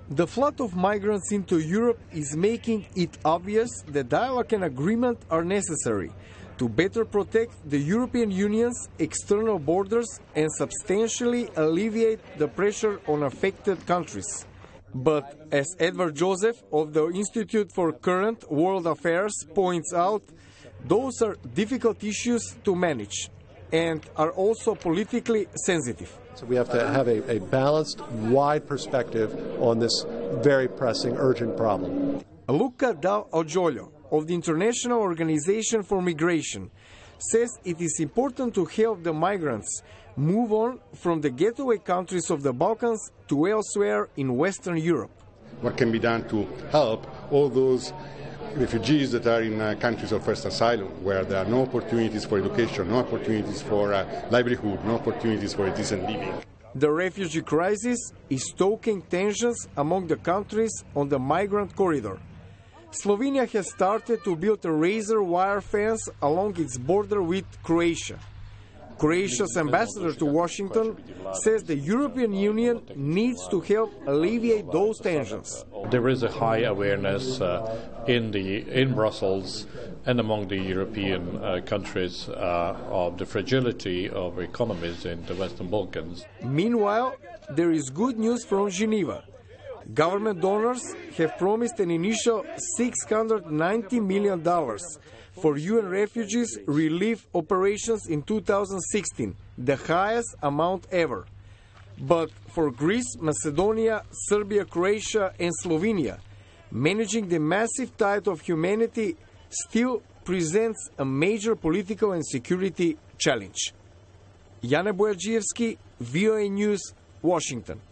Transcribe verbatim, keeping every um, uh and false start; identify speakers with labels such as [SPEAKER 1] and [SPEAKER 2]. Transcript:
[SPEAKER 1] The flood of migrants into Europe is making it obvious that dialogue and agreement are necessary to better protect the European Union's external borders and substantially alleviate the pressure on affected countries. But as Edward Joseph of the Institute for Current World Affairs points out, those are difficult issues to manage and are also politically sensitive.
[SPEAKER 2] So we have to have a, a balanced, wide perspective on this very pressing, urgent problem.
[SPEAKER 1] Luca Dal Oggioglio of the International Organization for Migration says it is important to help the migrants move on from the getaway countries of the Balkans to elsewhere in Western Europe.
[SPEAKER 3] What can be done to help all those refugees that are in uh, countries of first asylum, where there are no opportunities for education, no opportunities for uh, livelihood, no opportunities for a decent living.
[SPEAKER 1] The refugee crisis is stoking tensions among the countries on the migrant corridor. Slovenia has started to build a razor wire fence along its border with Croatia. Croatia's ambassador to Washington says the European Union needs to help alleviate those tensions.
[SPEAKER 4] There is a high awareness uh, in the in Brussels and among the European uh, countries uh, of the fragility of economies in the Western Balkans.
[SPEAKER 1] Meanwhile, there is good news from Geneva. Government donors have promised an initial six hundred ninety million dollars for U N refugees relief operations in two thousand sixteen, the highest amount ever. But for Greece, Macedonia, Serbia, Croatia, and Slovenia, managing the massive tide of humanity still presents a major political and security challenge. Jane Bojađievski, V O A News, Washington.